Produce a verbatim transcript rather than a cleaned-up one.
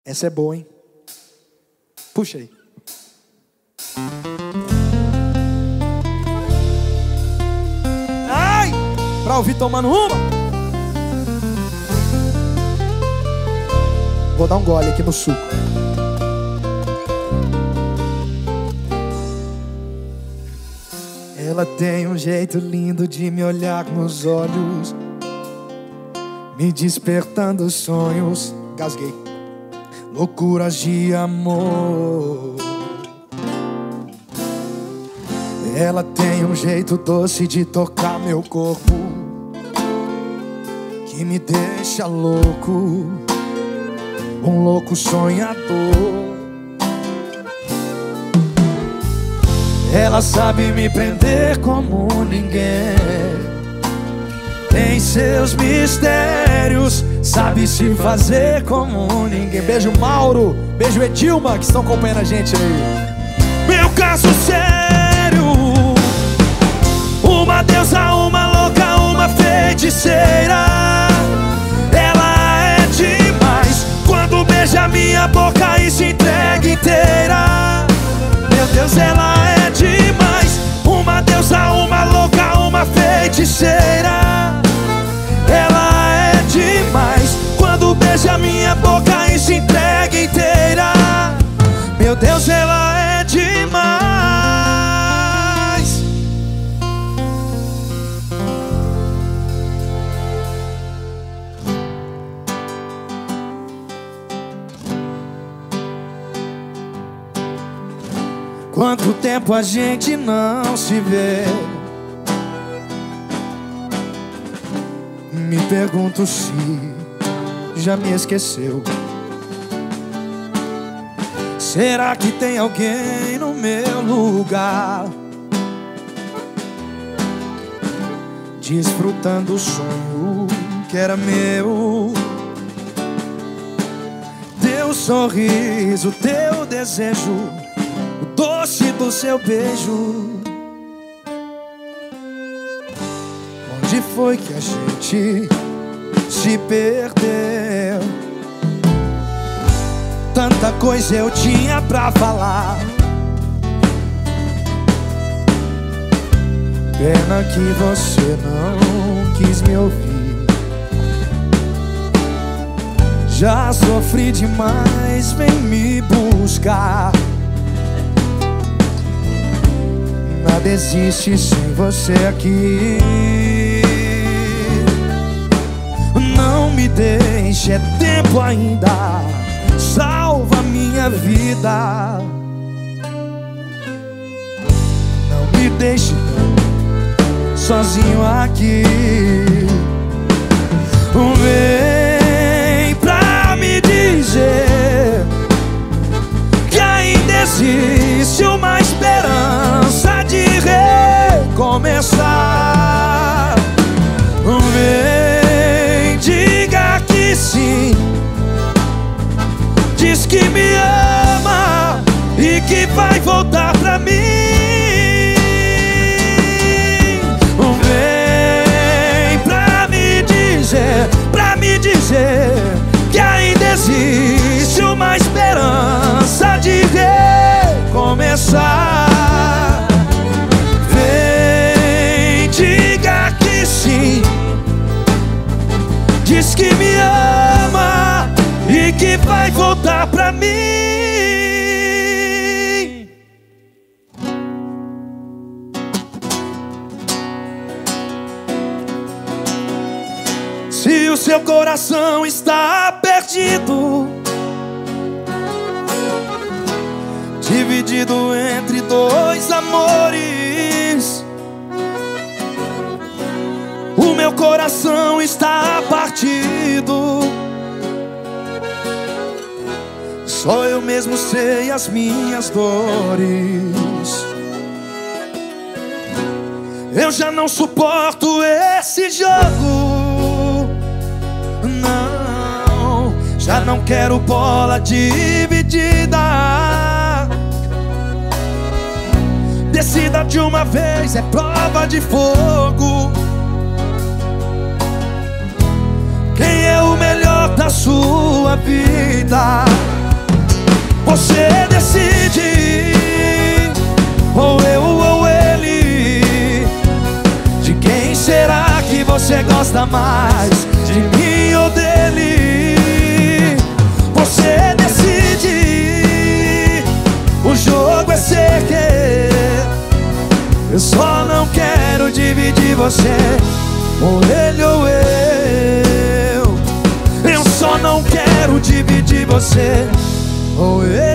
Essa é boa, hein? Puxa aí. Ai! Pra ouvir tomando uma. Vou dar um gole aqui no suco. Ela tem um jeito lindo de me olhar nos olhos, me despertando sonhos. Gasguei. Loucuras de amor. Ela tem um jeito doce de tocar meu corpo, que me deixa louco, um louco sonhador. Ela sabe me prender como ninguém, tem seus mistérios, sabe se fazer como ninguém. Beijo Mauro, beijo Edilma, que estão acompanhando a gente aí. Meu caso sério, uma deusa, uma louca, uma feiticeira. Ela é demais quando beija minha boca e se entrega inteira. Meu Deus, ela é demais, uma deusa, uma louca, uma feiticeira. Ela é demais quando beija minha boca e se entrega inteira. Meu Deus, ela é demais. Quanto tempo a gente não se vê? Me pergunto se já me esqueceu. Será que tem alguém no meu lugar, desfrutando o sonho que era meu? Teu sorriso, teu desejo, o doce do seu beijo. Onde foi que a gente se perdeu? Tanta coisa eu tinha pra falar, pena que você não quis me ouvir. Já sofri demais, vem me buscar. Nada existe sem você aqui. Não me deixe, é tempo ainda, salva minha vida. Não me deixe sozinho aqui. Vem pra me dizer que ainda existe uma esperança de recomeçar. Vem, diga que sim, diz que me ama e que vai voltar pra mim. Vem pra me dizer, pra me dizer que ainda existe uma esperança de recomeçar. Vem, diga que sim, diz que me ama e que vai voltar pra mim. Se o seu coração está perdido, dividido entre dois amores, o meu coração está partido. Só eu mesmo sei as minhas dores. Eu já não suporto esse jogo, não. Já não quero bola dividida. Decida de uma vez, é prova de fogo. Quem é o melhor da sua vida? Você decide, ou eu ou ele. De quem será que você gosta mais? De mim ou dele? Você decide, o jogo é ser que eu só não quero dividir você, ou ele ou eu. Eu só não quero dividir você, ou eu.